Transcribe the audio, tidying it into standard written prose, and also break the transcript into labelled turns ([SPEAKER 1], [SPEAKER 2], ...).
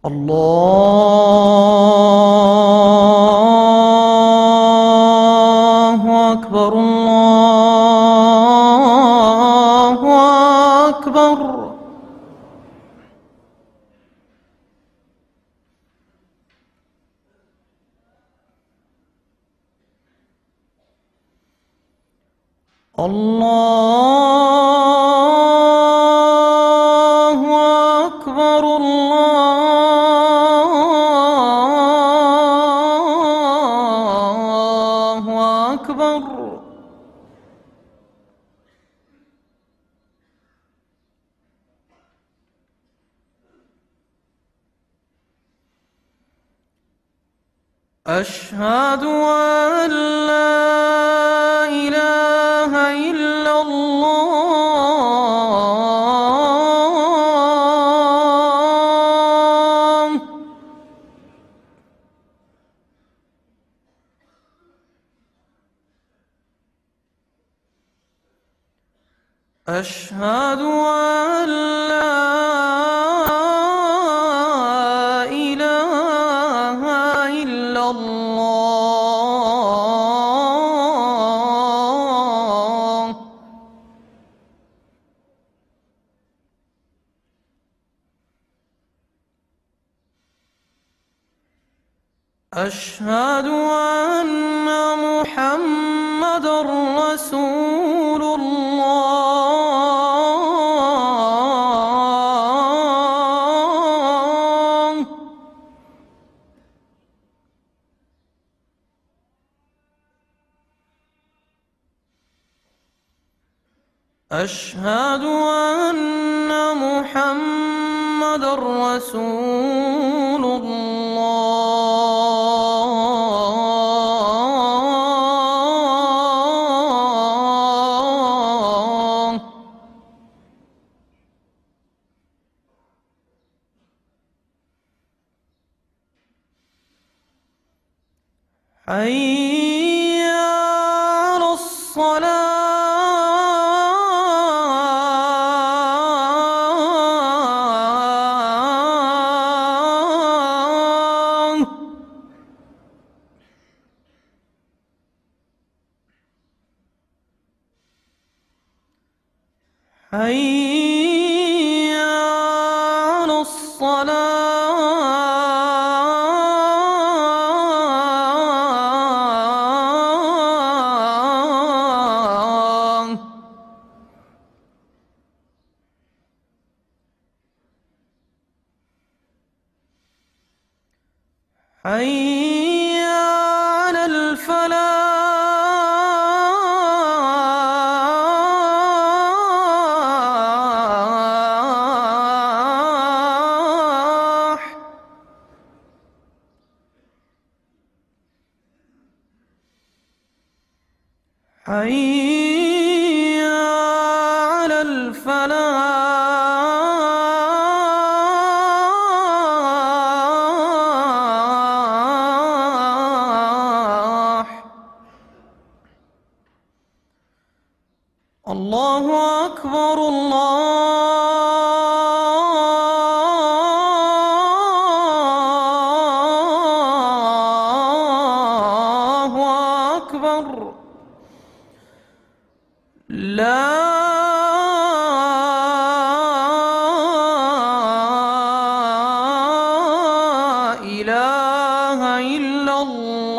[SPEAKER 1] الله أكبر الله أكبر. الله أكبر الله أكبر. أشهد أن لا إله إلا الله. أشهد أن لا إله إلا الله. أشهد أن محمدًا رسول الله. أشهد أن محمدًا رسول الله. حي على الصلاة. حي على الصلاة. حي على الفلاح. حي على الفلاح. الله أكبر الله أكبر. لا إله إلا الله.